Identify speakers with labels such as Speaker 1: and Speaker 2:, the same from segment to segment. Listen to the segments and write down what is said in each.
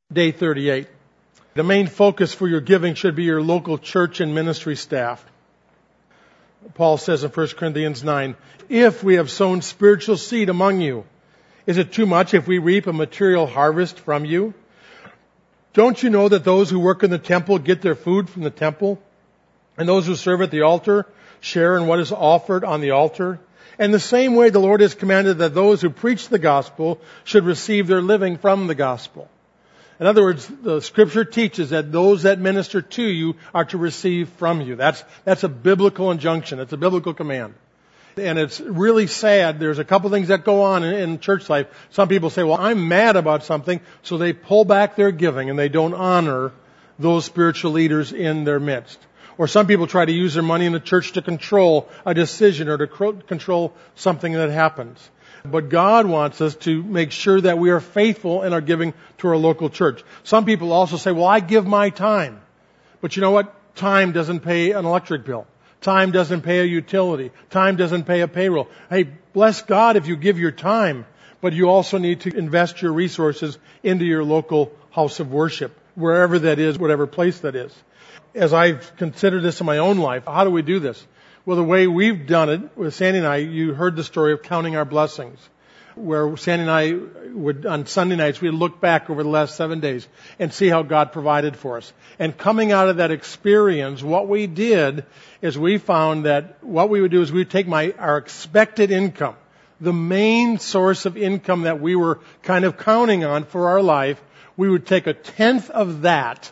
Speaker 1: Day 38. The main focus for your giving should be your local church and ministry staff. Paul says in 1 Corinthians 9, if we have sown spiritual seed among you, is it too much if we reap a material harvest from you? Don't you know that those who work in the temple get their food from the temple? And those who serve at the altar share in what is offered on the altar? And the same way the Lord has commanded that those who preach the gospel should receive their living from the gospel. In other words, the scripture teaches that those that minister to you are to receive from you. That's a biblical injunction. It's a biblical command. And it's really sad. There's a couple things that go on in church life. Some people say, well, I'm mad about something, so they pull back their giving and they don't honor those spiritual leaders in their midst. Or some people try to use their money in the church to control a decision or to control something that happens. But God wants us to make sure that we are faithful in our giving to our local church. Some people also say, well, I give my time. But you know what? Time doesn't pay an electric bill. Time doesn't pay a utility. Time doesn't pay a payroll. Hey, bless God if you give your time, but you also need to invest your resources into your local house of worship, wherever that is, whatever place that is. As I've considered this in my own life, how do we do this? Well, the way we've done it with Sandy and I, you heard the story of counting our blessings, where Sandy and I would, on Sunday nights, we'd look back over the last 7 days and see how God provided for us. And coming out of that experience, what we did is we found that what we would do is we would take our expected income, the main source of income that we were kind of counting on for our life, we would take a tenth of that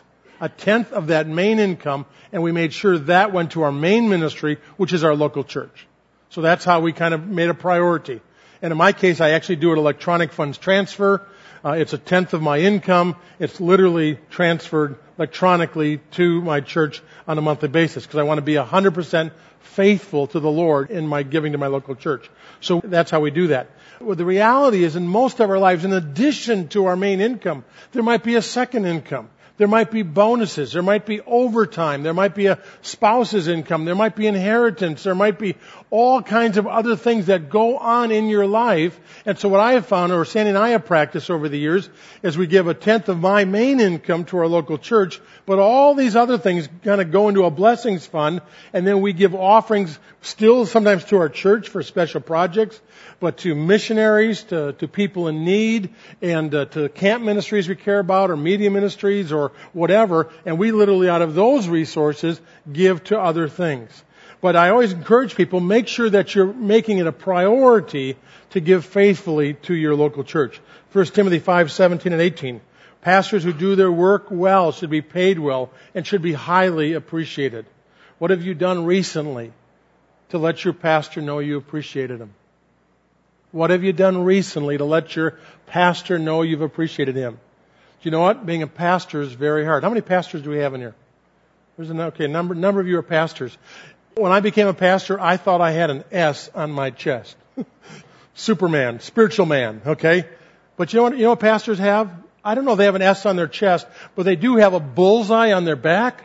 Speaker 1: main income, and we made sure that went to our main ministry, which is our local church. So that's how we kind of made a priority. And in my case, I actually do an electronic funds transfer. It's a tenth of my income. It's literally transferred electronically to my church on a monthly basis because I want to be 100% faithful to the Lord in my giving to my local church. So that's how we do that. Well, the reality is in most of our lives, in addition to our main income, there might be a second income. There might be bonuses. There might be overtime. There might be a spouse's income. There might be inheritance. There might be all kinds of other things that go on in your life. And so what I have found, or Sandy and I have practiced over the years, is we give a tenth of my main income to our local church, but all these other things kind of go into a blessings fund, and then we give offerings still sometimes to our church for special projects, but to missionaries, to people in need, and to camp ministries we care about, or media ministries, or whatever, and we literally out of those resources give to other things. But I always encourage people, make sure that you're making it a priority to give faithfully to your local church. 1 Timothy 5:17 and 18. Pastors who do their work well should be paid well and should be highly appreciated. What have you done recently to let your pastor know you appreciated him? What have you done recently to let your pastor know you've appreciated him? You know what? Being a pastor is very hard. How many pastors do we have in here? There's a number of you are pastors. When I became a pastor, I thought I had an S on my chest. Superman, spiritual man, okay? But you know what pastors have? I don't know if they have an S on their chest, but they do have a bullseye on their back.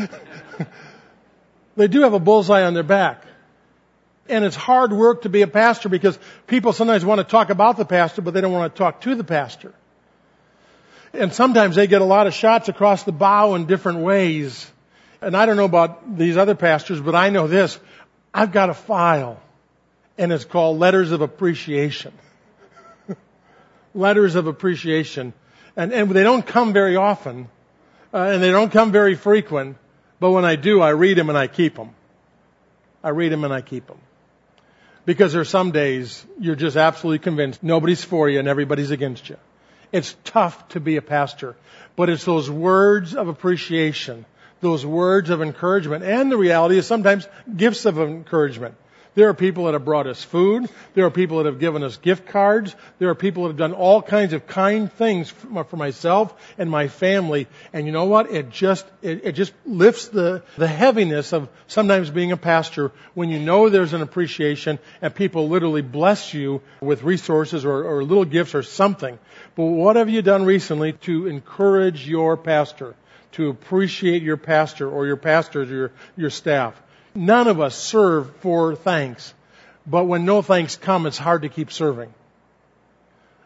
Speaker 1: They do have a bullseye on their back. And it's hard work to be a pastor because people sometimes want to talk about the pastor, but they don't want to talk to the pastor. And sometimes they get a lot of shots across the bow in different ways. And I don't know about these other pastors, but I know this. I've got a file, and it's called Letters of Appreciation. Letters of Appreciation. And they don't come very often, and they don't come very frequent, but when I do, I read them and I keep them. I read them and I keep them. Because there are some days you're just absolutely convinced nobody's for you and everybody's against you. It's tough to be a pastor, but it's those words of appreciation, those words of encouragement, and the reality is sometimes gifts of encouragement. There are people that have brought us food. There are people that have given us gift cards. There are people that have done all kinds of kind things for myself and my family. And you know what? It just lifts the heaviness of sometimes being a pastor when you know there's an appreciation and people literally bless you with resources or little gifts or something. But what have you done recently to encourage your pastor, to appreciate your pastor or your pastors or your staff? None of us serve for thanks. But when no thanks come, it's hard to keep serving.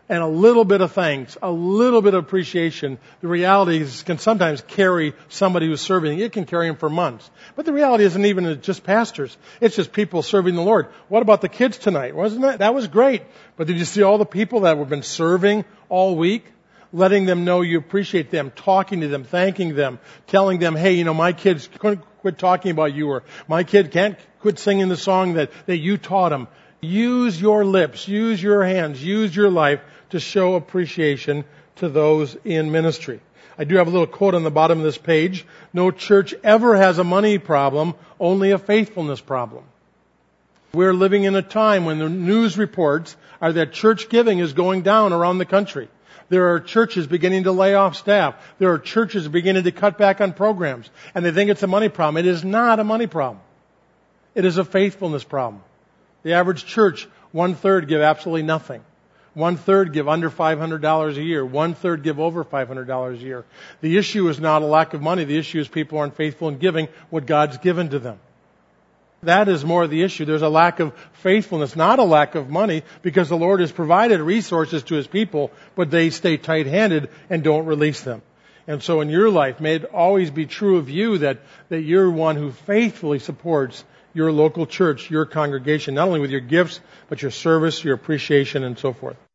Speaker 1: and a little bit of thanks, a little bit of appreciation, the reality is can sometimes carry somebody who's serving. It can carry them for months. But the reality isn't even just pastors. It's just people serving the Lord. What about the kids tonight? Wasn't that? That was great. But did you see all the people that have been serving all week? Letting them know you appreciate them, talking to them, thanking them, telling them, hey, my kids couldn't quit talking about you, or my kid can't quit singing the song that you taught him. Use your lips, use your hands, use your life to show appreciation to those in ministry. I do have a little quote on the bottom of this page. No church ever has a money problem, only a faithfulness problem. We're living in a time when the news reports are that church giving is going down around the country. There are churches beginning to lay off staff. There are churches beginning to cut back on programs. And they think it's a money problem. It is not a money problem. It is a faithfulness problem. The average church, 1/3 give absolutely nothing. 1/3 give under $500 a year. 1/3 give over $500 a year. The issue is not a lack of money. The issue is people aren't faithful in giving what God's given to them. That is more the issue. There's a lack of faithfulness, not a lack of money, because the Lord has provided resources to His people, but they stay tight-handed and don't release them. And so in your life, may it always be true of you that you're one who faithfully supports your local church, your congregation, not only with your gifts, but your service, your appreciation, and so forth.